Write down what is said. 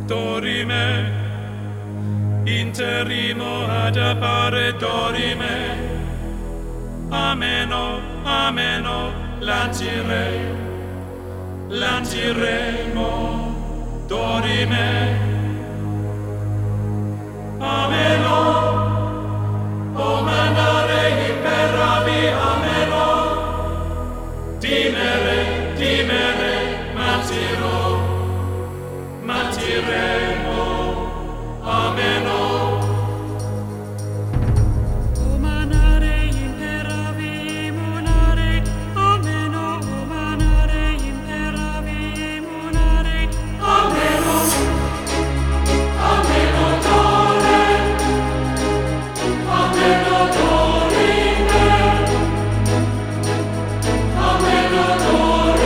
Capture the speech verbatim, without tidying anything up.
dorime, interimo ad appare dorime, ameno, ameno, lancire, lanciremo, dorime, ameno, o mandare imperavi, ameno, dimere, dimere, matiro, matire.